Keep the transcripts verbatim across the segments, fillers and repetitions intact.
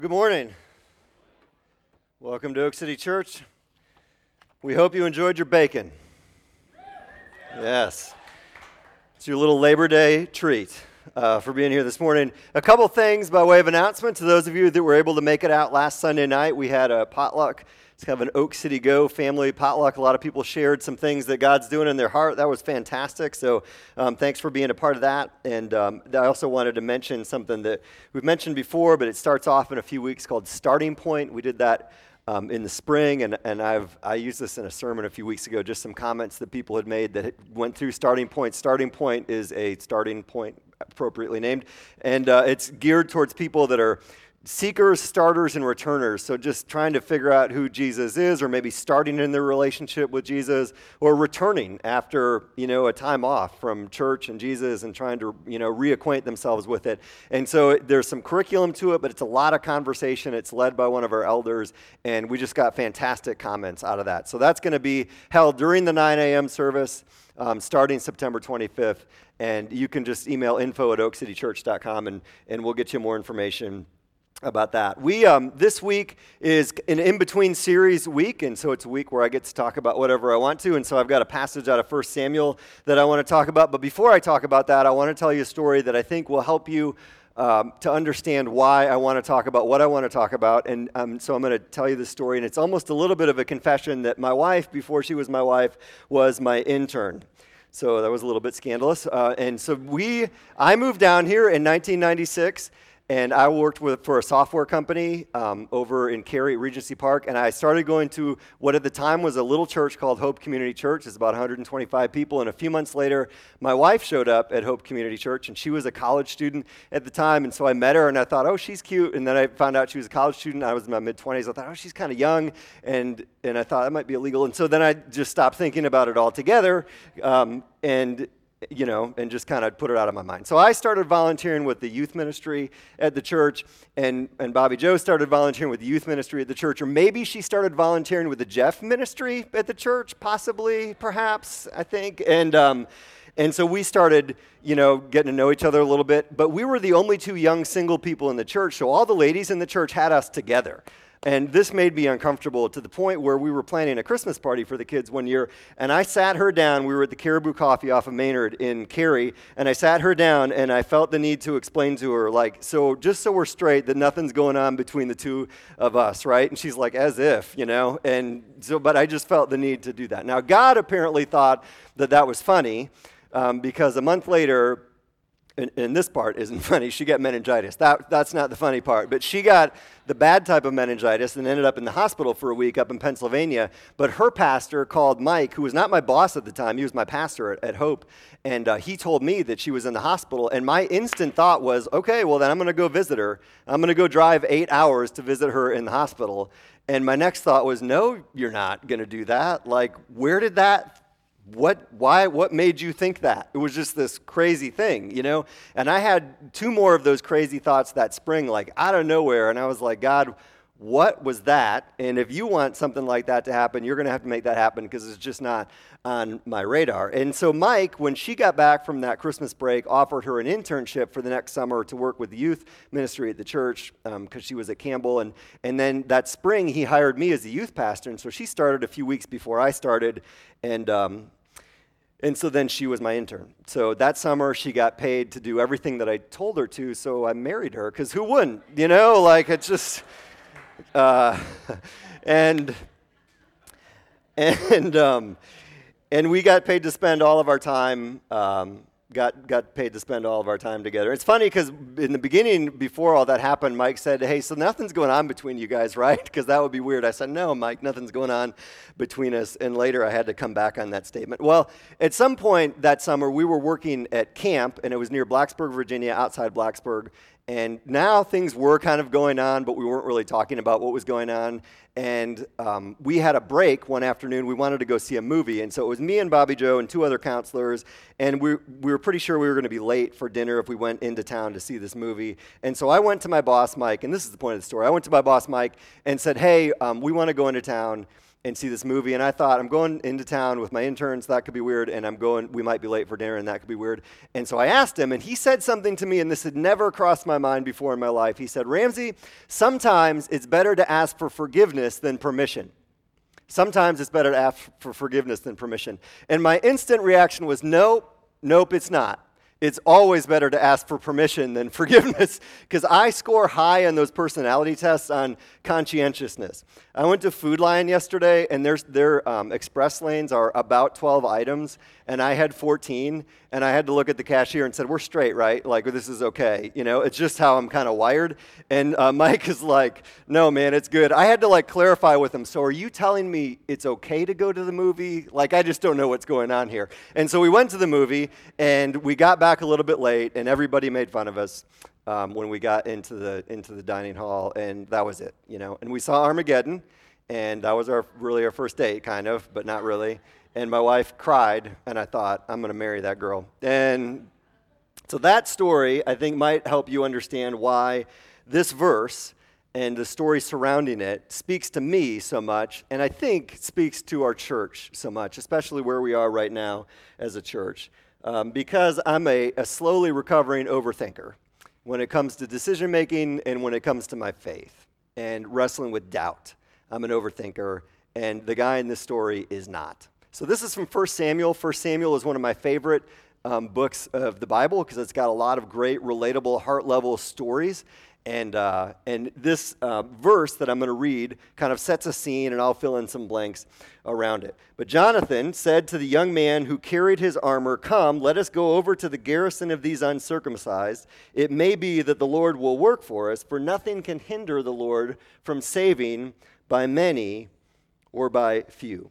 Good morning. Welcome to Oak City Church. We hope you enjoyed your bacon. Yes. It's your little Labor Day treat uh, for being here this morning. A couple things by way of announcement to those of you that were able to make it out last Sunday night. We had a potluck. It's kind of an Oak City Go family potluck. A lot of people shared some things that God's doing in their heart. That was fantastic. So um, thanks for being a part of that. And um, I also wanted to mention something that we've mentioned before, but it starts off in a few weeks called Starting Point. We did that um, in the spring, and, and I've I used this in a sermon a few weeks ago, just some comments that people had made that went through Starting Point. Starting Point is a starting point appropriately named, and uh, it's geared towards people that are seekers, starters, and returners. So just trying to figure out who Jesus is, or maybe starting in their relationship with Jesus, or returning after, you know, a time off from church and Jesus and trying to, you know, reacquaint themselves with it. And so there's some curriculum to it, but it's a lot of conversation. It's led by one of our elders, and we just got fantastic comments out of that. So that's going to be held during the nine a.m. service, um, starting September twenty-fifth. And you can just email info at oak city church dot com, and, and we'll get you more information about that. We um, this week is an in-between series week, and so it's a week where I get to talk about whatever I want to, and so I've got a passage out of First Samuel that I want to talk about. But before I talk about that, I want to tell you a story that I think will help you um, to understand why I want to talk about what I want to talk about. And um, so I'm going to tell you this story, and it's almost a little bit of a confession that my wife, before she was my wife, was my intern. So that was a little bit scandalous. Uh, and so we, I moved down here in nineteen ninety-six. And I worked with for a software company um, over in Cary, Regency Park, and I started going to what at the time was a little church called Hope Community Church. It's about one hundred twenty-five people, and a few months later, my wife showed up at Hope Community Church, and she was a college student at the time, and so I met her, and I thought, oh, she's cute, and then I found out she was a college student. I was in my mid-twenties. I thought, oh, she's kind of young, and and I thought that might be illegal, and so then I just stopped thinking about it altogether, um, and you know, and just kind of put it out of my mind. So I started volunteering with the youth ministry at the church, and, and Bobby Joe started volunteering with the youth ministry at the church, or maybe she started volunteering with the Jeff ministry at the church, possibly, perhaps, I think. And um, and so we started, you know, getting to know each other a little bit, but we were the only two young single people in the church, so all the ladies in the church had us together. And this made me uncomfortable to the point where we were planning a Christmas party for the kids one year, and I sat her down. We were at the Caribou Coffee off of Maynard in Cary, and I sat her down, and I felt the need to explain to her, like, so just so we're straight, that nothing's going on between the two of us, right? And she's like, as if, you know? And so, but I just felt the need to do that. Now, God apparently thought that that was funny, um, because a month later, And, and this part isn't funny. She got meningitis. That, that's not the funny part. But she got the bad type of meningitis and ended up in the hospital for a week up in Pennsylvania. But her pastor called Mike, who was not my boss at the time. He was my pastor at, at Hope. And uh, he told me that she was in the hospital. And my instant thought was, okay, well, then I'm going to go visit her. I'm going to go drive eight hours to visit her in the hospital. And my next thought was, no, you're not going to do that. Like, where did that What, why, what made you think that? It was just this crazy thing, you know? And I had two more of those crazy thoughts that spring, like out of nowhere. And I was like, God, what was that? And if you want something like that to happen, you're going to have to make that happen, because it's just not on my radar. And so Mike, when she got back from that Christmas break, offered her an internship for the next summer to work with the youth ministry at the church, because um, she was at Campbell. And, and then that spring, he hired me as a youth pastor. And so she started a few weeks before I started. And um, And so then she was my intern. So that summer, she got paid to do everything that I told her to, so I married her, because who wouldn't? You know, like, it's just, uh, and, and, um, and we got paid to spend all of our time, um, got got paid to spend all of our time together. It's funny, because in the beginning, before all that happened, Mike said, hey, so nothing's going on between you guys, right? Because that would be weird. I said, no, Mike, nothing's going on between us. And later I had to come back on that statement. Well, at some point that summer, we were working at camp, and it was near Blacksburg, Virginia, outside Blacksburg. And now things were kind of going on, but we weren't really talking about what was going on. And um, we had a break one afternoon. We wanted to go see a movie. And so it was me and Bobby Joe and two other counselors. And we, we were pretty sure we were going to be late for dinner if we went into town to see this movie. And so I went to my boss, Mike, and this is the point of the story. I went to my boss, Mike, and said, hey, um, we want to go into town. and see this movie. And I thought, I'm going into town with my interns, that could be weird, and I'm going, we might be late for dinner, and that could be weird. And so I asked him, and he said something to me, and this had never crossed my mind before in my life. He said, Ramsey, sometimes it's better to ask for forgiveness than permission. Sometimes it's better to ask for forgiveness than permission. And my instant reaction was, nope, nope, it's not. It's always better to ask for permission than forgiveness, because I score high on those personality tests on conscientiousness. I went to Food Lion yesterday, and their, their um, express lanes are about twelve items, and I had fourteen, and I had to look at the cashier and said, we're straight, right? Like, this is okay. You know, it's just how I'm kind of wired. And uh, Mike is like, no, man, it's good. I had to, like, clarify with him, so are you telling me it's okay to go to the movie? Like, I just don't know what's going on here. And so we went to the movie, and we got back a little bit late, and everybody made fun of us um, when we got into the into the dining hall, and that was it, you know. And we saw Armageddon, and that was our really our first date, kind of, but not really. And my wife cried, and I thought, I'm going to marry that girl. And so that story, I think, might help you understand why this verse and the story surrounding it speaks to me so much, and I think speaks to our church so much, especially where we are right now as a church. Um, because I'm a, a slowly recovering overthinker when it comes to decision making and when it comes to my faith and wrestling with doubt. I'm an overthinker, and the guy in this story is not. So this is from First Samuel. First Samuel is one of my favorite um, books of the Bible because it's got a lot of great, relatable, heart-level stories. And uh, and this uh, verse that I'm going to read kind of sets a scene, and I'll fill in some blanks around it. But Jonathan said to the young man who carried his armor, "Come, let us go over to the garrison of these uncircumcised. It may be that the Lord will work for us, for nothing can hinder the Lord from saving by many or by few."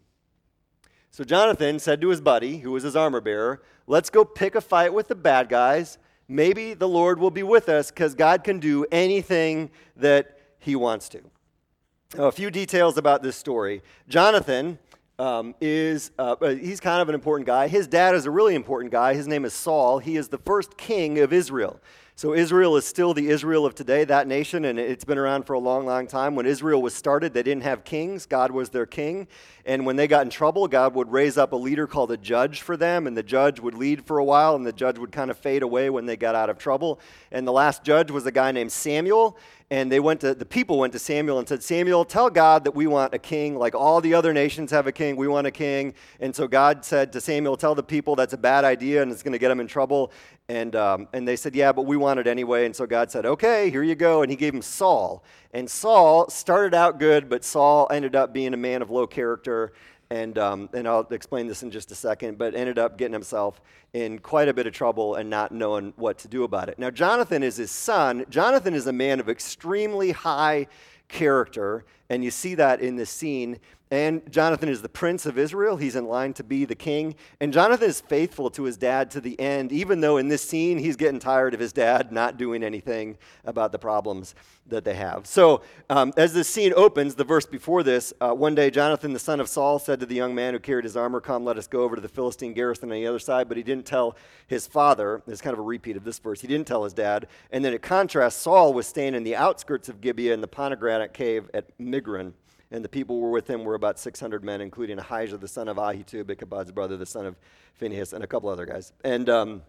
So Jonathan said to his buddy, who was his armor bearer, "Let's go pick a fight with the bad guys. Maybe the Lord will be with us because God can do anything that he wants to." Now, a few details about this story. Jonathan um, is, uh, he's kind of an important guy. His dad is a really important guy. His name is Saul. He is the first king of Israel. So Israel is still the Israel of today, that nation, and it's been around for a long, long time. When Israel was started, they didn't have kings. God was their king. And when they got in trouble, God would raise up a leader called a judge for them, and the judge would lead for a while, and the judge would kind of fade away when they got out of trouble. And the last judge was a guy named Samuel, and they went to the people went to Samuel and said, "Samuel, tell God that we want a king, like all the other nations have a king. We want a king." And so God said to Samuel, "Tell the people that's a bad idea and it's going to get them in trouble." And um, and they said, "Yeah, but we want it anyway." And so God said, "Okay, here you go." And he gave him Saul. And Saul started out good, but Saul ended up being a man of low character. And um, and I'll explain this in just a second, but ended up getting himself in quite a bit of trouble and not knowing what to do about it. Now, Jonathan is his son. Jonathan is a man of extremely high character, and you see that in this scene. And Jonathan is the prince of Israel. He's in line to be the king. And Jonathan is faithful to his dad to the end, even though in this scene he's getting tired of his dad not doing anything about the problems that they have. So um, as this scene opens, the verse before this, uh, one day Jonathan, the son of Saul, said to the young man who carried his armor, "Come, let us go over to the Philistine garrison on the other side." But he didn't tell his father. It's kind of a repeat of this verse. He didn't tell his dad. And then it contrasts, Saul was staying in the outskirts of Gibeah in the pomegranate cave at Migron. And the people who were with him were about six hundred men, including Ahijah, the son of Ahitub, Ichabod's brother, the son of Phinehas, and a couple other guys. And um,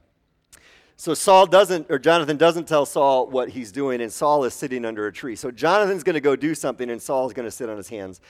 so Saul doesn't, or Jonathan doesn't tell Saul what he's doing, and Saul is sitting under a tree. So Jonathan's going to go do something, and Saul's going to sit on his hands.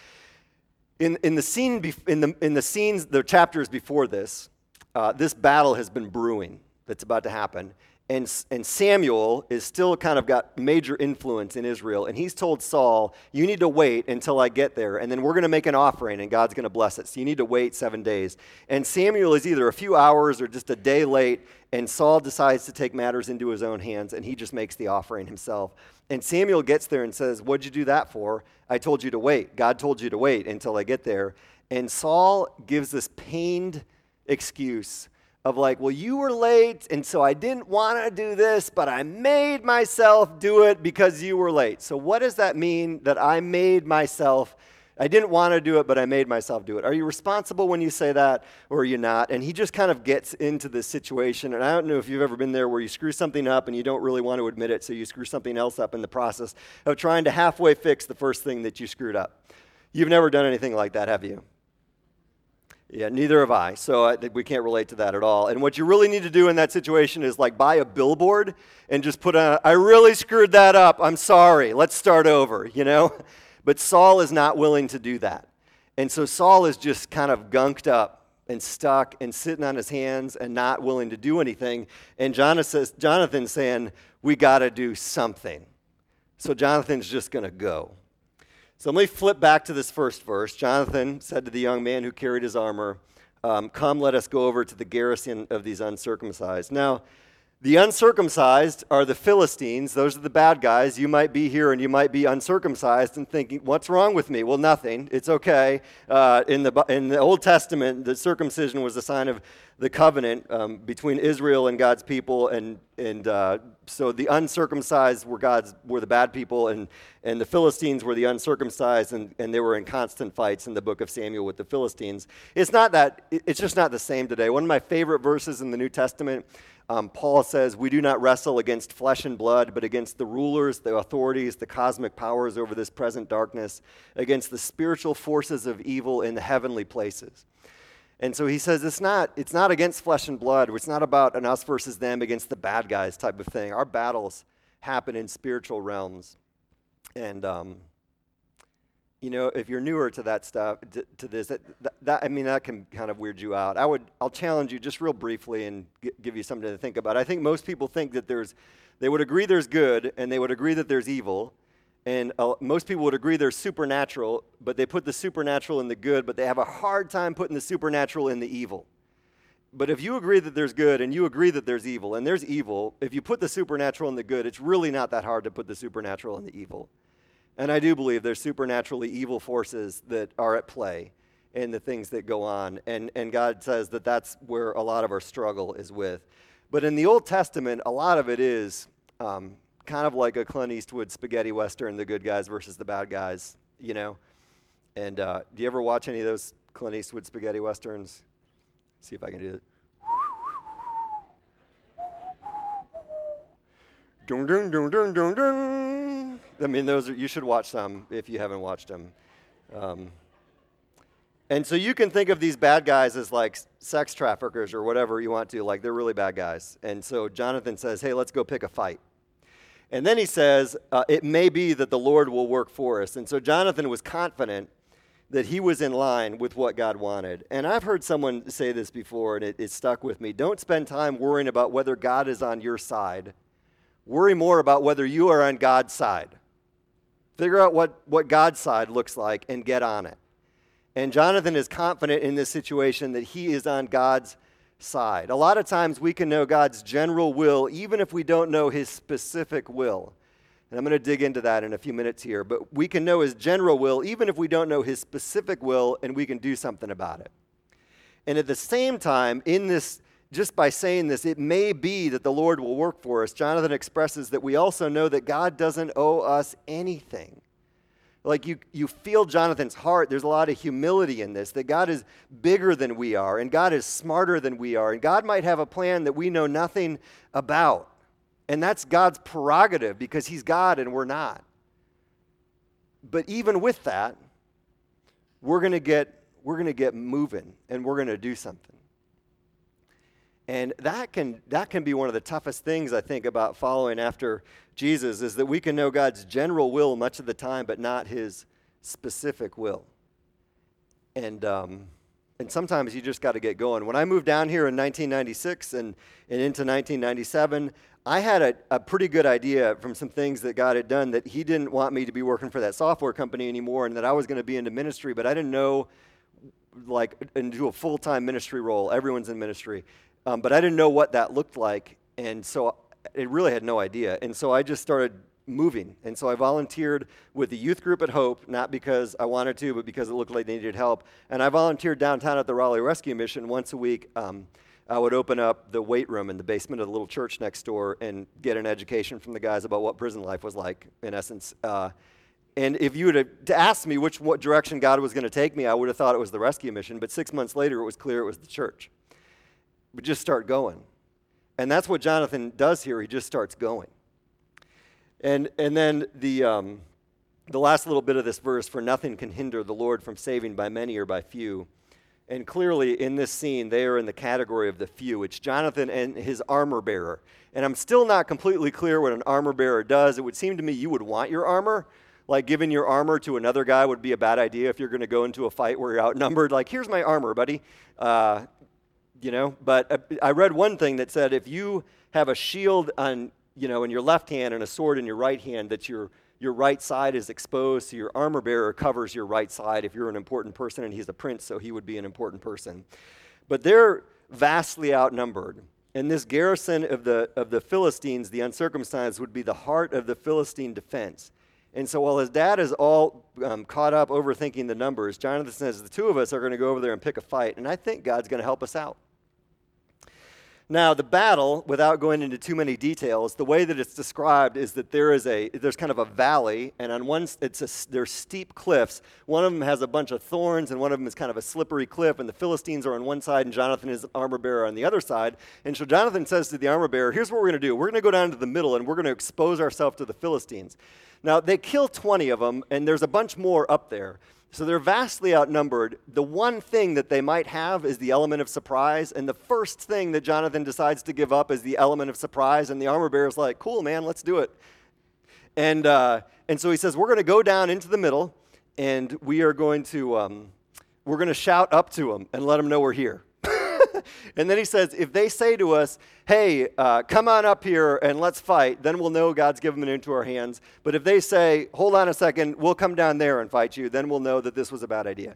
In in the scene, bef- in the in the scenes, the chapters before this, uh, this battle has been brewing that's about to happen. And, and Samuel is still kind of got major influence in Israel. And he's told Saul, "You need to wait until I get there. And then we're going to make an offering and God's going to bless it. So you need to wait seven days. And Samuel is either a few hours or just a day late. And Saul decides to take matters into his own hands. And he just makes the offering himself. And Samuel gets there and says, "What'd you do that for? I told you to wait. God told you to wait until I get there." And Saul gives this pained excuse of like, "Well, you were late, and so I didn't want to do this, but I made myself do it because you were late." So what does that mean, that I made myself, I didn't want to do it, but I made myself do it? Are you responsible when you say that, or are you not? And he just kind of gets into this situation, and I don't know if you've ever been there where you screw something up and you don't really want to admit it, so you screw something else up in the process of trying to halfway fix the first thing that you screwed up. You've never done anything like that, have you? Yeah, neither have I, so I, we can't relate to that at all. And what you really need to do in that situation is like buy a billboard and just put on, I really screwed that up, I'm sorry, let's start over, you know? But Saul is not willing to do that. And so Saul is just kind of gunked up and stuck and sitting on his hands and not willing to do anything. And Jonathan, Jonathan's saying, we got to do something. So Jonathan's just going to go. So let me flip back to this first verse. Jonathan said to the young man who carried his armor, um, come, let us go over to the garrison of these uncircumcised. Now, the uncircumcised are the Philistines. Those are the bad guys. You might be here and you might be uncircumcised and thinking, what's wrong with me? Well, nothing. It's okay. Uh, in the in the Old Testament, the circumcision was a sign of the covenant um, between Israel and God's people, and and uh, so the uncircumcised were God's were the bad people, and and the Philistines were the uncircumcised, and, and they were in constant fights in the book of Samuel with the Philistines. It's not that. It's just not the same today. One of my favorite verses in the New Testament. Um, Paul says, we do not wrestle against flesh and blood, but against the rulers, the authorities, the cosmic powers over this present darkness, against the spiritual forces of evil in the heavenly places. And so he says it's not, it's not against flesh and blood. It's not about an us versus them against the bad guys type of thing. Our battles happen in spiritual realms. And, um, you know, if you're newer to that stuff, to, to this, that, that, I mean, that can kind of weird you out. I would, I'll challenge you just real briefly and g- give you something to think about. I think most people think that there's, they would agree there's good, and they would agree that there's evil, and uh, most people would agree there's supernatural, but they put the supernatural in the good, but they have a hard time putting the supernatural in the evil. But if you agree that there's good, and you agree that there's evil, and there's evil, if you put the supernatural in the good, it's really not that hard to put the supernatural in the evil. And I do believe there's supernaturally evil forces that are at play in the things that go on. And, and God says that that's where a lot of our struggle is with. But in the Old Testament, a lot of it is um, kind of like a Clint Eastwood spaghetti western, the good guys versus the bad guys, you know. And uh, do you ever watch any of those Clint Eastwood spaghetti westerns? See if I can do it. Dun, dun, dun, dun, dun, dun. I mean, those are, you should watch them if you haven't watched them. Um, and so you can think of these bad guys as like sex traffickers or whatever you want to, like they're really bad guys. And so Jonathan says, hey, let's go pick a fight. And then he says, uh, it may be that the Lord will work for us. And so Jonathan was confident that he was in line with what God wanted. And I've heard someone say this before, and it, it stuck with me. Don't spend time worrying about whether God is on your side. Worry more about whether you are on God's side. Figure out what, what God's side looks like and get on it. And Jonathan is confident in this situation that he is on God's side. A lot of times we can know God's general will even if we don't know his specific will. And I'm going to dig into that in a few minutes here. But we can know his general will even if we don't know his specific will, and we can do something about it. And at the same time, in this, just by saying this, it may be that the Lord will work for us. Jonathan expresses that we also know that God doesn't owe us anything. Like you, you feel Jonathan's heart. There's a lot of humility in this, that God is bigger than we are, and God is smarter than we are, and God might have a plan that we know nothing about. And that's God's prerogative because he's God and we're not. But even with that, we're going to get we're going to get moving and we're going to do something. And that can that can be one of the toughest things, I think, about following after Jesus, is that we can know God's general will much of the time, but not his specific will. And um, and sometimes you just got to get going. When I moved down here in nineteen ninety-six and, and into nineteen ninety-seven, I had a, a pretty good idea from some things that God had done that he didn't want me to be working for that software company anymore, and that I was going to be into ministry, but I didn't know, like, into a full-time ministry role. Everyone's in ministry. Um, but I didn't know what that looked like, and so it really had no idea. And so I just started moving. And so I volunteered with the youth group at Hope, not because I wanted to, but because it looked like they needed help. And I volunteered downtown at the Raleigh Rescue Mission once a week. Um, I would open up the weight room in the basement of the little church next door and get an education from the guys about what prison life was like, in essence. Uh, and if you were to ask me which what direction God was going to take me, I would have thought it was the rescue mission. But six months later, it was clear it was the church. But just start going. And that's what Jonathan does here. He just starts going. And and then the um, the last little bit of this verse, for nothing can hinder the Lord from saving by many or by few. And clearly in this scene, they are in the category of the few. It's Jonathan and his armor bearer. And I'm still not completely clear what an armor bearer does. It would seem to me you would want your armor. Like giving your armor to another guy would be a bad idea if you're going to go into a fight where you're outnumbered. Like, here's my armor, buddy. Uh, you know, but uh, I read one thing that said if you have a shield on, you know, in your left hand and a sword in your right hand, that your your right side is exposed, so your armor bearer covers your right side if you're an important person, and he's a prince, so he would be an important person. But they're vastly outnumbered. And this garrison of the of the Philistines, the uncircumcised, would be the heart of the Philistine defense. And so while his dad is all um, caught up overthinking the numbers, Jonathan says the two of us are going to go over there and pick a fight, and I think God's going to help us out. Now, the battle, without going into too many details, the way that it's described is that there is a there's kind of a valley, and on one it's a, there's steep cliffs. One of them has a bunch of thorns, and one of them is kind of a slippery cliff. And the Philistines are on one side, and Jonathan is an armor bearer on the other side. And so Jonathan says to the armor bearer, "Here's what we're going to do. We're going to go down to the middle, and we're going to expose ourselves to the Philistines." Now, they kill twenty of them, and there's a bunch more up there. So they're vastly outnumbered. The one thing that they might have is the element of surprise, and the first thing that Jonathan decides to give up is the element of surprise, and the armor bearer's like, cool, man, let's do it. And uh, and so he says, we're going to go down into the middle, and we are going to um, we're going to shout up to them and let them know we're here. And then he says, if they say to us, hey, uh, come on up here and let's fight, then we'll know God's given them into our hands. But if they say, hold on a second, we'll come down there and fight you, then we'll know that this was a bad idea.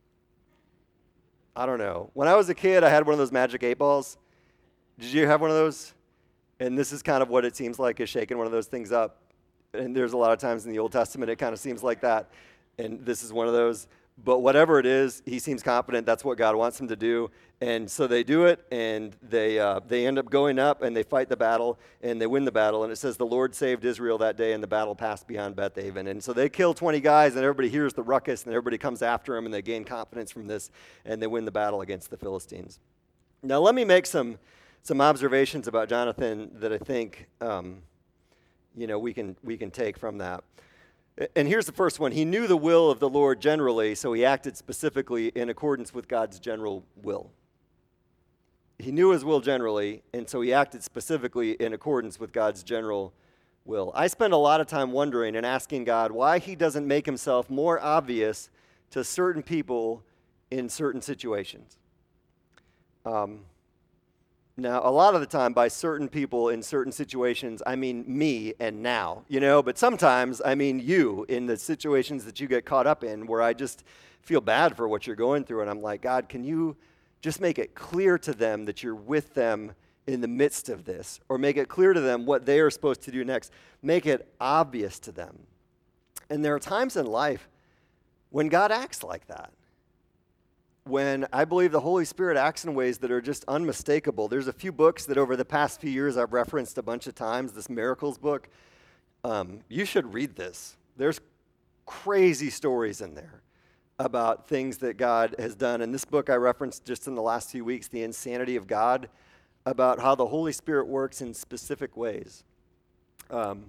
I don't know. When I was a kid, I had one of those magic eight balls. Did you have one of those? And this is kind of what it seems like, is shaking one of those things up. And there's a lot of times in the Old Testament it kind of seems like that. And this is one of those. But whatever it is, he seems confident that's what God wants him to do. And so they do it, and they uh, they end up going up, and they fight the battle, and they win the battle. And it says the Lord saved Israel that day, and the battle passed beyond Beth-aven. And so they kill twenty guys, and everybody hears the ruckus, and everybody comes after them, and they gain confidence from this, and they win the battle against the Philistines. Now let me make some some observations about Jonathan that I think um, you know we can we can take from that. And here's the first one. He knew the will of the Lord generally, so he acted specifically in accordance with God's general will. He knew his will generally, and so he acted specifically in accordance with God's general will. I spend a lot of time wondering and asking God why he doesn't make himself more obvious to certain people in certain situations. Um, now, a lot of the time, by certain people in certain situations, I mean me and now, you know, but sometimes I mean you in the situations that you get caught up in where I just feel bad for what you're going through, and I'm like, God, can you just make it clear to them that you're with them in the midst of this, or make it clear to them what they are supposed to do next. Make it obvious to them. And there are times in life when God acts like that. When I believe the Holy Spirit acts in ways that are just unmistakable. There's a few books that over the past few years I've referenced a bunch of times, this Miracles book. Um, you should read this. There's crazy stories in there about things that God has done. And this book I referenced just in the last few weeks, The Insanity of God, about how the Holy Spirit works in specific ways. Um,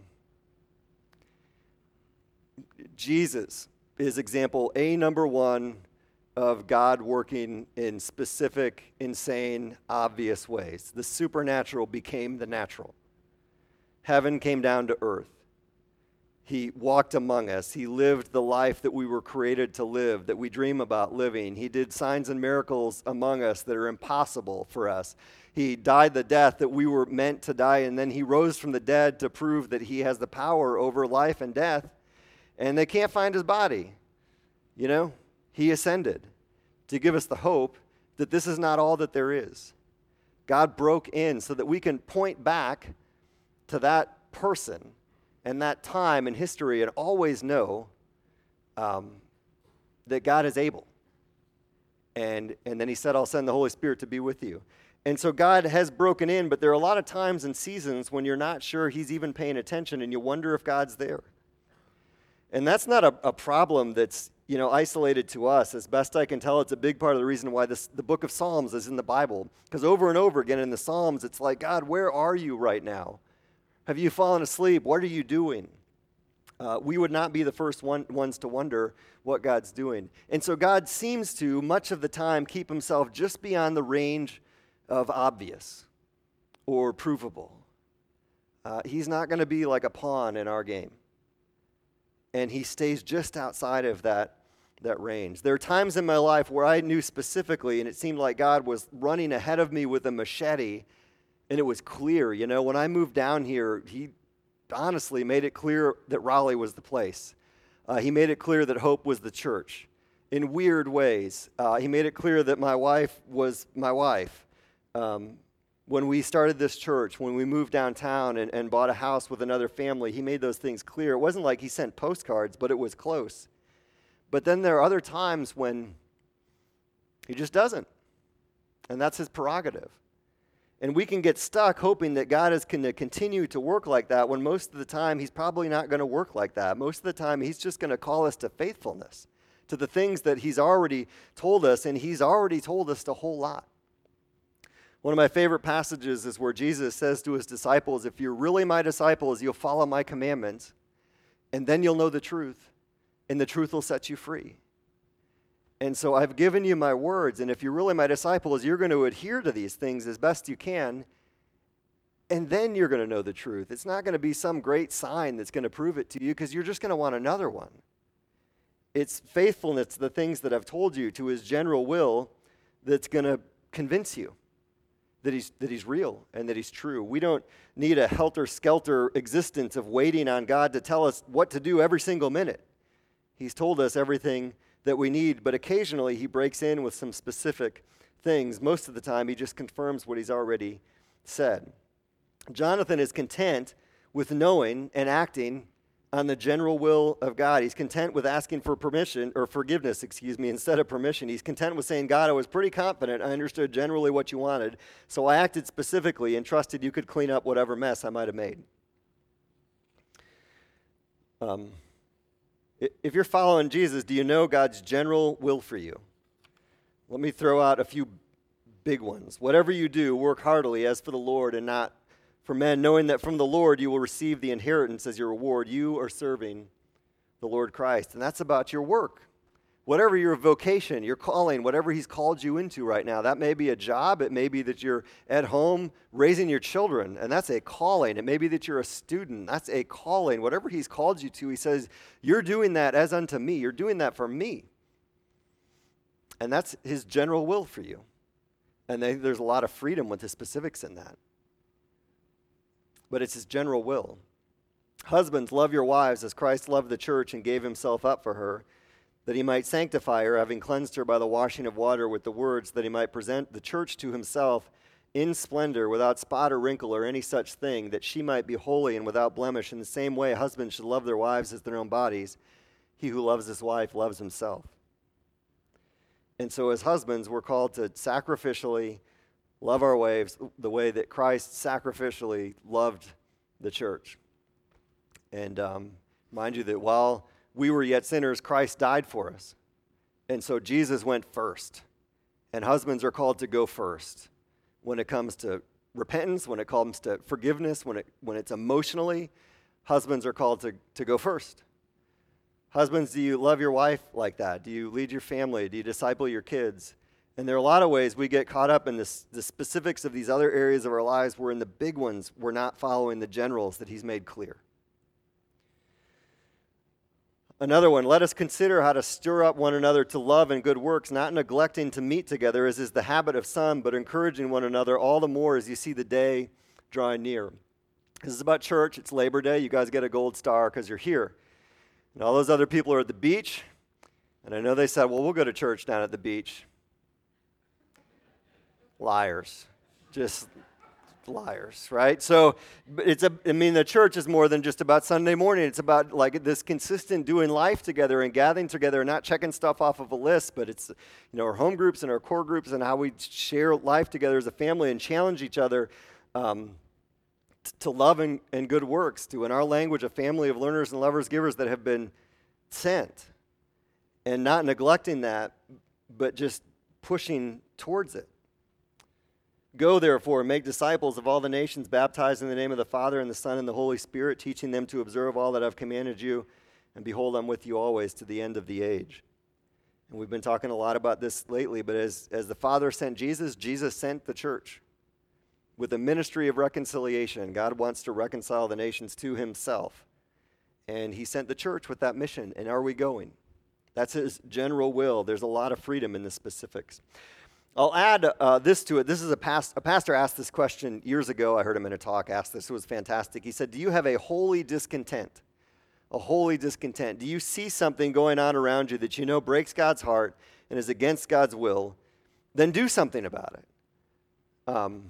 Jesus is example A number one of God working in specific, insane, obvious ways. The supernatural became the natural. Heaven came down to earth. He walked among us. He lived the life that we were created to live, that we dream about living. He did signs and miracles among us that are impossible for us. He died the death that we were meant to die, and then he rose from the dead to prove that he has the power over life and death, and they can't find his body. You know, he ascended to give us the hope that this is not all that there is. God broke in so that we can point back to that person and that time in history and always know um, that God is able. And, and then he said, I'll send the Holy Spirit to be with you. And so God has broken in, but there are a lot of times and seasons when you're not sure he's even paying attention and you wonder if God's there. And that's not a, a problem that's, you know, isolated to us. As best I can tell, it's a big part of the reason why this, the book of Psalms is in the Bible. Because over and over again in the Psalms, it's like, God, where are you right now? Have you fallen asleep? What are you doing? uh, we would not be the first one, ones to wonder what God's doing. And so God seems to, much of the time, keep himself just beyond the range of obvious or provable. Uh, he's not going to be like a pawn in our game. And he stays just outside of that, that range. There are times in my life where I knew specifically, and it seemed like God was running ahead of me with a machete, and it was clear. You know, when I moved down here, he honestly made it clear that Raleigh was the place. Uh, he made it clear that Hope was the church in weird ways. Uh, he made it clear that my wife was my wife. Um, when we started this church, when we moved downtown and, and bought a house with another family, he made those things clear. It wasn't like he sent postcards, but it was close. But then there are other times when he just doesn't. And that's his prerogative. And we can get stuck hoping that God is going to continue to work like that when most of the time he's probably not going to work like that. Most of the time he's just going to call us to faithfulness, to the things that he's already told us, and he's already told us a whole lot. One of my favorite passages is where Jesus says to his disciples, if you're really my disciples, you'll follow my commandments, and then you'll know the truth, and the truth will set you free. And so I've given you my words, and if you're really my disciples, you're going to adhere to these things as best you can, and then you're going to know the truth. It's not going to be some great sign that's going to prove it to you, because you're just going to want another one. It's faithfulness to the things that I've told you, to his general will, that's going to convince you that he's, that he's real and that he's true. We don't need a helter-skelter existence of waiting on God to tell us what to do every single minute. He's told us everything that we need, but occasionally he breaks in with some specific things. Most of the time, he just confirms what he's already said. Jonathan is content with knowing and acting on the general will of God. He's content with asking for permission, or forgiveness, excuse me, instead of permission. He's content with saying, God, I was pretty confident. I understood generally what you wanted, so I acted specifically and trusted you could clean up whatever mess I might have made. Um. If you're following Jesus, do you know God's general will for you? Let me throw out a few big ones. Whatever you do, work heartily as for the Lord and not for men, knowing that from the Lord you will receive the inheritance as your reward. You are serving the Lord Christ. And that's about your work. Whatever your vocation, your calling, whatever he's called you into right now. That may be a job. It may be that you're at home raising your children, and that's a calling. It may be that you're a student. That's a calling. Whatever he's called you to, he says, you're doing that as unto me. You're doing that for me. And that's his general will for you. And they, there's a lot of freedom with the specifics in that. But it's his general will. Husbands, love your wives as Christ loved the church and gave himself up for her, that he might sanctify her, having cleansed her by the washing of water with the words, that he might present the church to himself in splendor, without spot or wrinkle or any such thing, that she might be holy and without blemish. In the same way, husbands should love their wives as their own bodies. He who loves his wife loves himself. And so as husbands, we're called to sacrificially love our wives the way that Christ sacrificially loved the church. And um, mind you that while we were yet sinners, Christ died for us. And so Jesus went first. And husbands are called to go first when it comes to repentance, when it comes to forgiveness, when it when it's emotionally, husbands are called to, to go first. Husbands, do you love your wife like that? Do you lead your family? Do you disciple your kids? And there are a lot of ways we get caught up in this, the specifics of these other areas of our lives, where in the big ones, we're not following the generals that he's made clear. Another one, let us consider how to stir up one another to love and good works, not neglecting to meet together, as is the habit of some, but encouraging one another all the more as you see the day drawing near. This is about church. It's Labor Day. You guys get a gold star because you're here. And all those other people are at the beach. And I know they said, well, we'll go to church down at the beach. Liars. Just liars, right? So it's a, I mean, the church is more than just about Sunday morning. It's about like this consistent doing life together and gathering together and not checking stuff off of a list, but it's, you know, our home groups and our core groups and how we share life together as a family and challenge each other um, t- to love and, and good works, to, in our language, a family of learners and lovers, givers that have been sent, and not neglecting that, but just pushing towards it. Go, therefore, and make disciples of all the nations, baptizing in the name of the Father and the Son and the Holy Spirit, teaching them to observe all that I've commanded you. And behold, I'm with you always to the end of the age. And we've been talking a lot about this lately, but as, as the Father sent Jesus, Jesus sent the church with a ministry of reconciliation. God wants to reconcile the nations to himself. And he sent the church with that mission. And are we going? That's his general will. There's a lot of freedom in the specifics. I'll add uh, this to it. This is a, past, a pastor asked this question years ago. I heard him in a talk ask this. It was fantastic. He said, do you have a holy discontent? A holy discontent. Do you see something going on around you that you know breaks God's heart and is against God's will? Then do something about it. Um,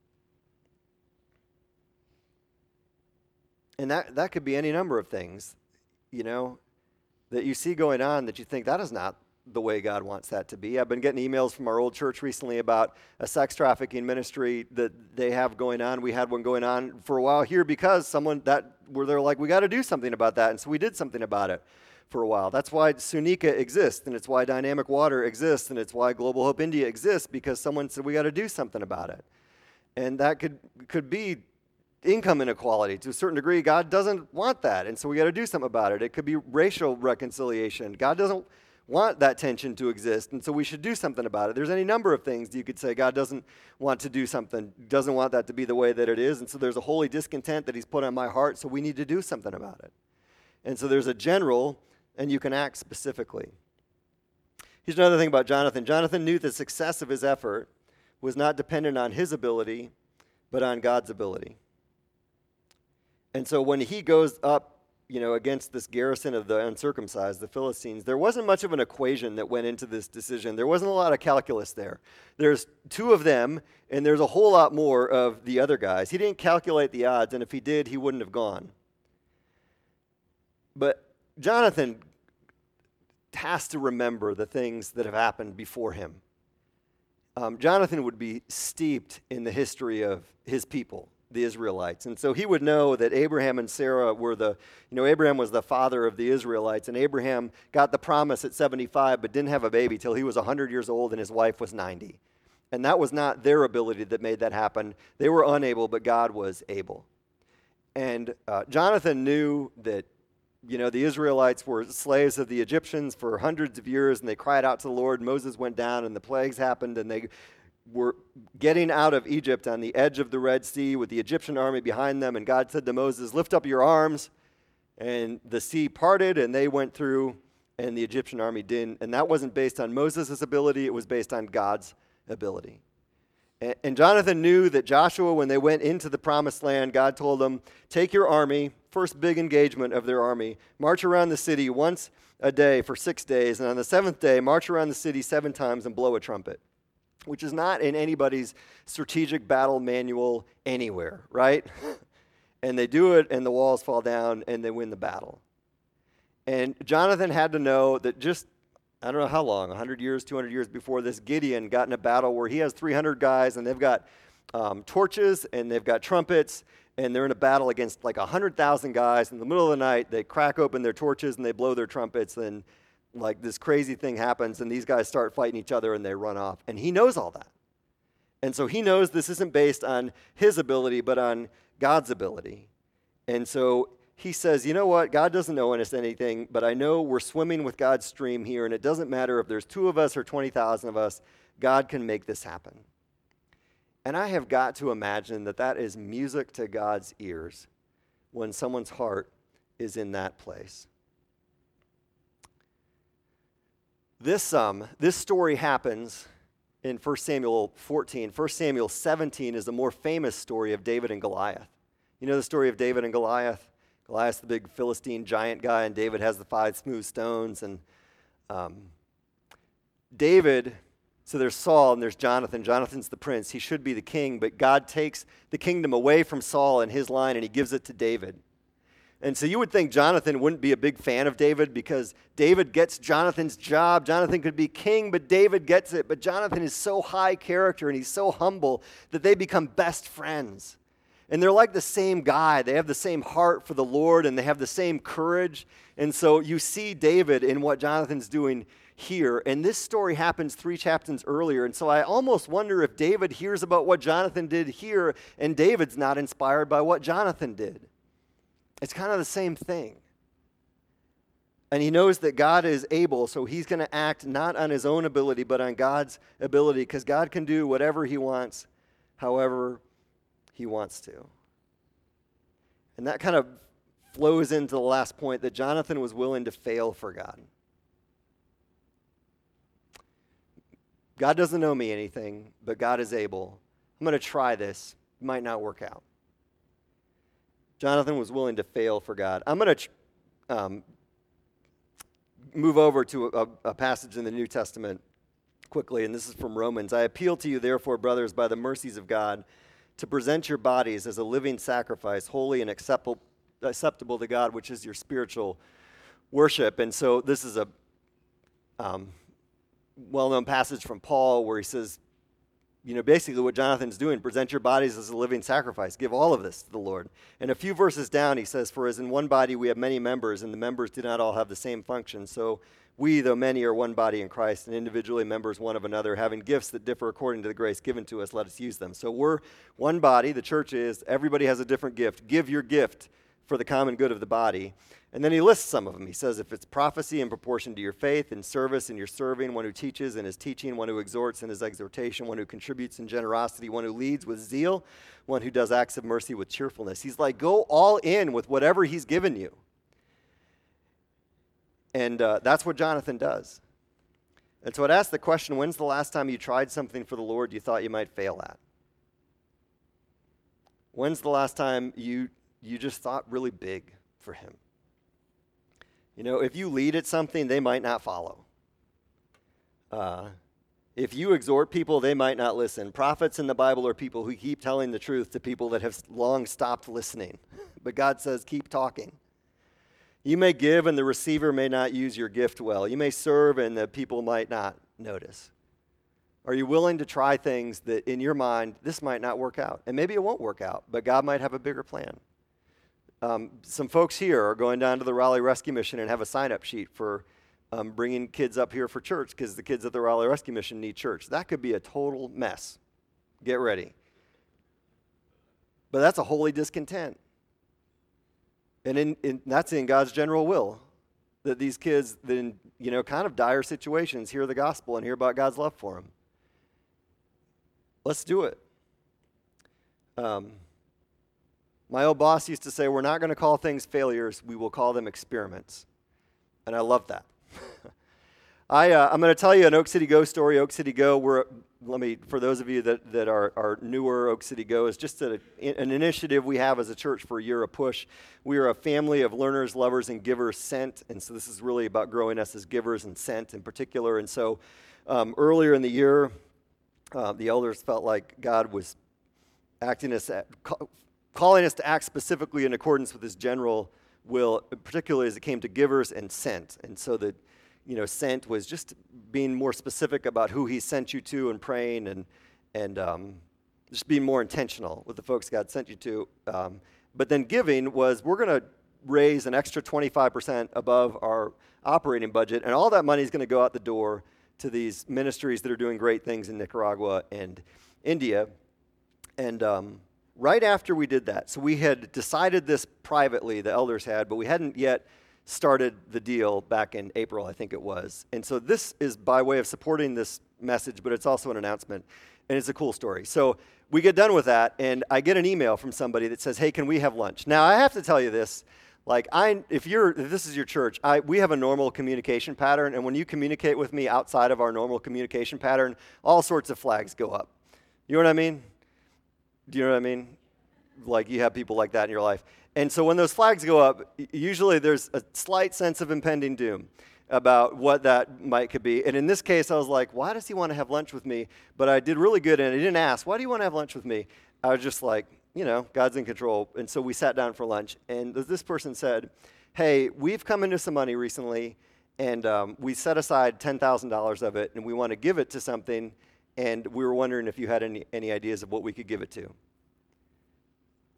and that, that could be any number of things, you know, that you see going on that you think that is not the way God wants that to be. I've been getting emails from our old church recently about a sex trafficking ministry that they have going on. We had one going on for a while here because someone that where they're like, we got to do something about that. And so we did something about it for a while. That's why Sunika exists, and it's why Dynamic Water exists, and it's why Global Hope India exists, because someone said we got to do something about it. And that could could be income inequality to a certain degree. God doesn't want that, and so we got to do something about it. It could be racial reconciliation. God doesn't want that tension to exist, and so we should do something about it. There's any number of things you could say God doesn't want to do something, doesn't want that to be the way that it is, and so there's a holy discontent that he's put on my heart, so we need to do something about it. And so there's a general, and you can act specifically. Here's another thing about Jonathan. Jonathan knew the success of his effort was not dependent on his ability, but on God's ability. And so when he goes up, you know, against this garrison of the uncircumcised, the Philistines, there wasn't much of an equation that went into this decision. There wasn't a lot of calculus there. There's two of them, and there's a whole lot more of the other guys. He didn't calculate the odds, and if he did, he wouldn't have gone. But Jonathan has to remember the things that have happened before him. Um, Jonathan would be steeped in the history of his people, the Israelites. And so he would know that Abraham and Sarah were the, you know, Abraham was the father of the Israelites, and Abraham got the promise at seventy-five but didn't have a baby till he was one hundred years old and his wife was ninety. And that was not their ability that made that happen. They were unable, but God was able. And uh, Jonathan knew that, you know, the Israelites were slaves of the Egyptians for hundreds of years, and they cried out to the Lord. Moses went down, and the plagues happened, and they were getting out of Egypt on the edge of the Red Sea with the Egyptian army behind them, and God said to Moses, lift up your arms, and the sea parted, and they went through, and the Egyptian army didn't. And that wasn't based on Moses' ability, it was based on God's ability. And, and Jonathan knew that Joshua, when they went into the promised land, God told them, take your army, first big engagement of their army, march around the city once a day for six days, and on the seventh day, march around the city seven times and blow a trumpet, which is not in anybody's strategic battle manual anywhere, right? And they do it, and the walls fall down, and they win the battle. And Jonathan had to know that just, I don't know how long, one hundred years, two hundred years before this, Gideon got in a battle where he has three hundred guys, and they've got um, torches, and they've got trumpets, and they're in a battle against like one hundred thousand guys. In the middle of the night, they crack open their torches, and they blow their trumpets, and like this crazy thing happens, and these guys start fighting each other, and they run off. And he knows all that. And so he knows this isn't based on his ability, but on God's ability. And so he says, you know what? God doesn't owe us anything, but I know we're swimming with God's stream here, and it doesn't matter if there's two of us or twenty thousand of us. God can make this happen. And I have got to imagine that that is music to God's ears when someone's heart is in that place. This um this story happens in First Samuel fourteen. First Samuel seventeen is the more famous story of David and Goliath. You know the story of David and Goliath? Goliath's the big Philistine giant guy, and David has the five smooth stones. And um, David, so there's Saul and there's Jonathan. Jonathan's the prince. He should be the king, but God takes the kingdom away from Saul and his line, and he gives it to David. And so you would think Jonathan wouldn't be a big fan of David because David gets Jonathan's job. Jonathan could be king, but David gets it. But Jonathan is so high character and he's so humble that they become best friends. And they're like the same guy. They have the same heart for the Lord, and they have the same courage. And so you see David in what Jonathan's doing here. And this story happens three chapters earlier. And so I almost wonder if David hears about what Jonathan did here, and David's not inspired by what Jonathan did. It's kind of the same thing. And he knows that God is able, so he's going to act not on his own ability, but on God's ability, because God can do whatever he wants, however he wants to. And that kind of flows into the last point, that Jonathan was willing to fail for God. God doesn't owe me anything, but God is able. I'm going to try this. It might not work out. Jonathan was willing to fail for God. I'm going to um, move over to a, a passage in the New Testament quickly, and this is from Romans. I appeal to you, therefore, brothers, by the mercies of God, to present your bodies as a living sacrifice, holy and acceptable, acceptable to God, which is your spiritual worship. And so this is a um, well-known passage from Paul where he says, you know, basically what Jonathan's doing, present your bodies as a living sacrifice. Give all of this to the Lord. And a few verses down, he says, for as in one body we have many members, and the members do not all have the same function. So we, though many, are one body in Christ, and individually members one of another, having gifts that differ according to the grace given to us, let us use them. So we're one body, the church is, everybody has a different gift. Give your gift for the common good of the body. And then he lists some of them. He says, if it's prophecy in proportion to your faith, in service in your serving, one who teaches in his teaching, one who exhorts in his exhortation, one who contributes in generosity, one who leads with zeal, one who does acts of mercy with cheerfulness. He's like, go all in with whatever he's given you. And uh, that's what Jonathan does. And so I'd ask the question, when's the last time you tried something for the Lord you thought you might fail at? When's the last time you you just thought really big for him? You know, if you lead at something, they might not follow. Uh, if you exhort people, they might not listen. Prophets in the Bible are people who keep telling the truth to people that have long stopped listening. But God says, keep talking. You may give and the receiver may not use your gift well. You may serve and the people might not notice. Are you willing to try things that in your mind, this might not work out? And maybe it won't work out, but God might have a bigger plan. Um, some folks here are going down to the Raleigh Rescue Mission and have a sign-up sheet for um, bringing kids up here for church because the kids at the Raleigh Rescue Mission need church. That could be a total mess. Get ready. But that's a holy discontent. And in, in, that's in God's general will, that these kids, in you know, kind of dire situations, hear the gospel and hear about God's love for them. Let's do it. Um, my old boss used to say, we're not going to call things failures, we will call them experiments. And I love that. I, uh, I'm going to tell you an Oak City Go story. Oak City Go, we're, let me, for those of you that, that are, are newer, Oak City Go is just a, an initiative we have as a church for a year, a push. We are a family of learners, lovers, and givers sent, and so this is really about growing us as givers and sent in particular. And so um, earlier in the year, uh, the elders felt like God was acting us, at, ca- calling us to act specifically in accordance with his general will, particularly as it came to givers and sent. And so the you know, sent was just being more specific about who he sent you to and praying and and um, just being more intentional with the folks God sent you to. Um, but then giving was, we're going to raise an extra twenty-five percent above our operating budget, and all that money is going to go out the door to these ministries that are doing great things in Nicaragua and India. And um, right after we did that, so we had decided this privately, the elders had, but we hadn't yet started the deal back in April, I think it was. And so this is by way of supporting this message, but it's also an announcement, and it's a cool story. So we get done with that, and I get an email from somebody that says, hey, can we have lunch? Now, I have to tell you this, like, I, if you're, if this is your church, I, we have a normal communication pattern, and when you communicate with me outside of our normal communication pattern, all sorts of flags go up. You know what I mean? Do you know what I mean? Like, you have people like that in your life. And so when those flags go up, usually there's a slight sense of impending doom about what that might could be. And in this case, I was like, why does he want to have lunch with me? But I did really good, and I didn't ask, why do you want to have lunch with me? I was just like, you know, God's in control. And so we sat down for lunch, and this person said, hey, we've come into some money recently, and um, we set aside ten thousand dollars of it, and we want to give it to something, and we were wondering if you had any, any ideas of what we could give it to.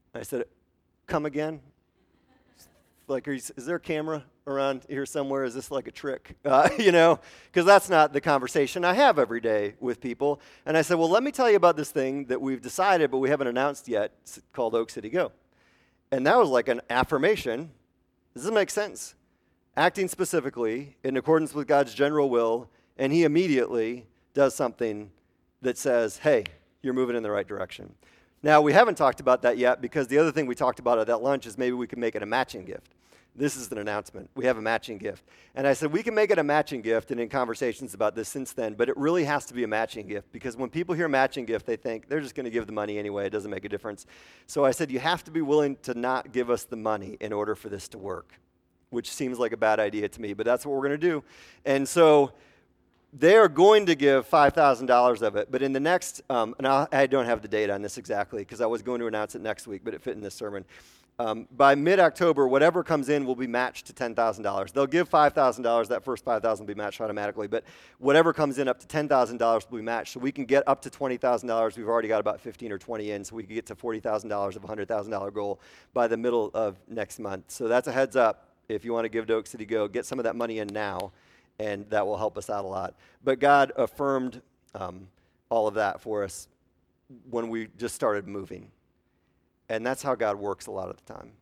I said, come again? Like, are you, is there a camera around here somewhere? Is this like a trick? Uh, you know, because that's not the conversation I have every day with people. And I said, well, let me tell you about this thing that we've decided, but we haven't announced yet. It's called Oak City Go. And that was like an affirmation. Does this make sense? Acting specifically in accordance with God's general will, and he immediately does something that says, hey, you're moving in the right direction. Now, we haven't talked about that yet because the other thing we talked about at that lunch is maybe we could make it a matching gift. This is an announcement. We have a matching gift. And I said, we can make it a matching gift, and in conversations about this since then, but it really has to be a matching gift because when people hear matching gift, they think they're just going to give the money anyway. It doesn't make a difference. So I said, you have to be willing to not give us the money in order for this to work, which seems like a bad idea to me, but that's what we're going to do. And so they are going to give five thousand dollars of it, but in the next, um, and I'll, I don't have the date on this exactly because I was going to announce it next week, but it fit in this sermon. Um, by mid-October, whatever comes in will be matched to ten thousand dollars. They'll give five thousand dollars. That first five thousand dollars will be matched automatically, but whatever comes in up to ten thousand dollars will be matched. So we can get up to twenty thousand dollars. We've already got about fifteen or twenty in, so we can get to forty thousand dollars of a one hundred thousand dollars goal by the middle of next month. So that's a heads up. If you want to give to Oak City Go, get some of that money in now, and that will help us out a lot. But God affirmed um, all of that for us when we just started moving. And that's how God works a lot of the time.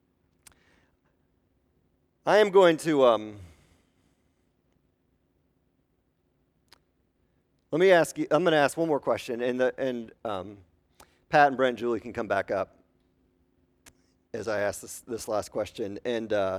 I am going to, um, let me ask you, I'm going to ask one more question, and, the, and um, Pat and Brent and Julie can come back up as I ask this, this last question. And uh,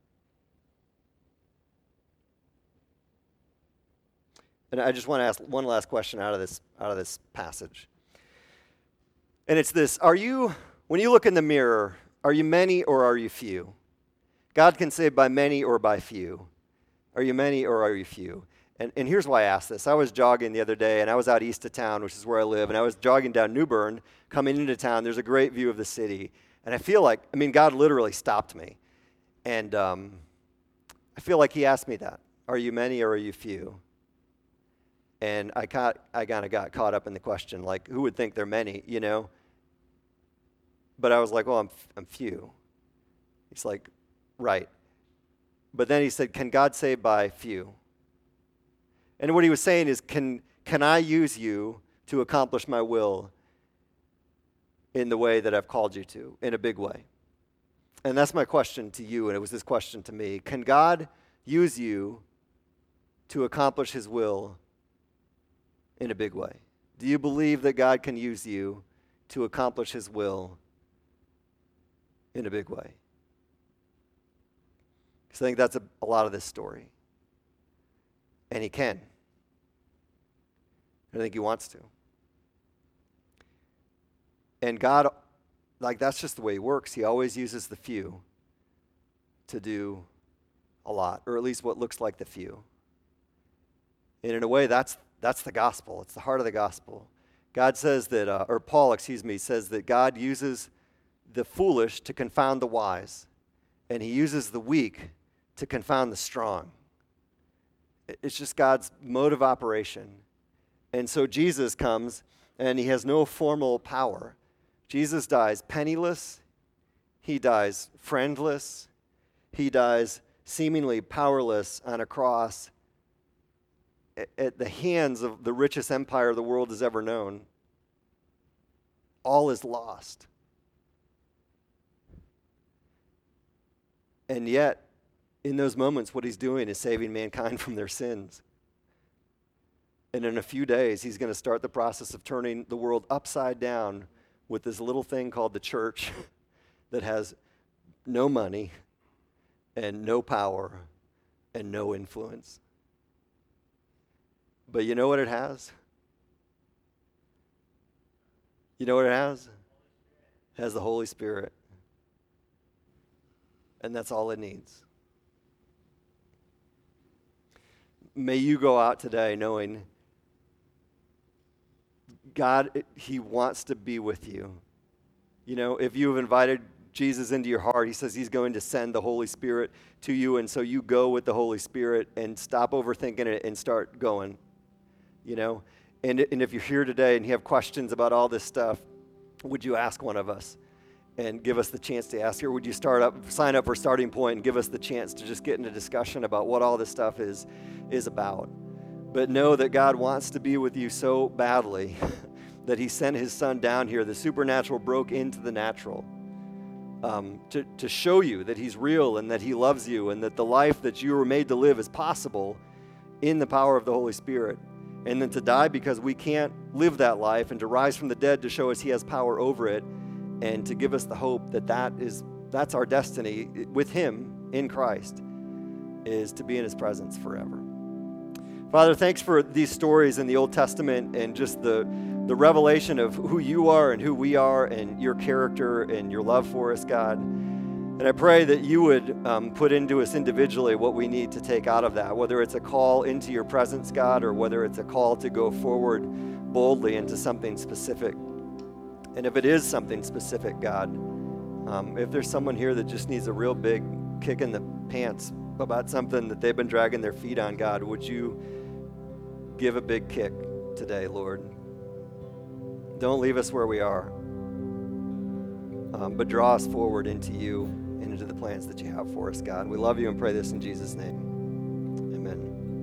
and I just want to ask one last question out of this out of this passage. And it's this: Are you, when you look in the mirror, are you many or are you few? God can save by many or by few. Are you many or are you few? And, and here's why I asked this. I was jogging the other day, and I was out east of town, which is where I live, and I was jogging down New Bern, coming into town. There's a great view of the city. And I feel like, I mean, God literally stopped me. And um, I feel like he asked me that. Are you many or are you few? And I, caught, I kind of got caught up in the question, like, who would think they're many, you know? But I was like, well, I'm, I'm few. He's like, right. But then he said, can God save by few? And what he was saying is, can, can I use you to accomplish my will in the way that I've called you to, in a big way? And that's my question to you, and it was this question to me. Can God use you to accomplish his will in a big way? Do you believe that God can use you to accomplish his will in a big way? Because I think that's a, a lot of this story. And he can. I think he wants to. And God, like, that's just the way he works. He always uses the few to do a lot, or at least what looks like the few. And in a way, that's that's the gospel. It's the heart of the gospel. God says that, uh, or Paul, excuse me, says that God uses the foolish to confound the wise, and he uses the weak to confound the strong. It's just God's mode of operation. And so Jesus comes, and he has no formal power. Jesus dies penniless. He dies friendless. He dies seemingly powerless on a cross at the hands of the richest empire the world has ever known. All is lost. And yet, in those moments, what he's doing is saving mankind from their sins. And in a few days, he's going to start the process of turning the world upside down with this little thing called the church that has no money and no power and no influence. But you know what it has? You know what it has? It has the Holy Spirit. And that's all it needs. May you go out today knowing God, he wants to be with you. You know, if you have invited Jesus into your heart, he says he's going to send the Holy Spirit to you, and so you go with the Holy Spirit and stop overthinking it and start going, you know. And, and if you're here today and you have questions about all this stuff, would you ask one of us? and give us the chance to ask her, would you start up, sign up for Starting Point and give us the chance to just get into discussion about what all this stuff is, is about. But know that God wants to be with you so badly that he sent his son down here. The supernatural broke into the natural um, to, to show you that he's real and that he loves you and that the life that you were made to live is possible in the power of the Holy Spirit. And then to die because we can't live that life, and to rise from the dead to show us he has power over it, and to give us the hope that, that is, that's our destiny with him in Christ, is to be in his presence forever. Father, thanks for these stories in the Old Testament and just the, the revelation of who you are and who we are and your character and your love for us, God. And I pray that you would um, put into us individually what we need to take out of that, whether it's a call into your presence, God, or whether it's a call to go forward boldly into something specific. And if it is something specific, God, um, if there's someone here that just needs a real big kick in the pants about something that they've been dragging their feet on, God, would you give a big kick today, Lord? Don't leave us where we are, um, but draw us forward into you and into the plans that you have for us, God. We love you and pray this in Jesus' name.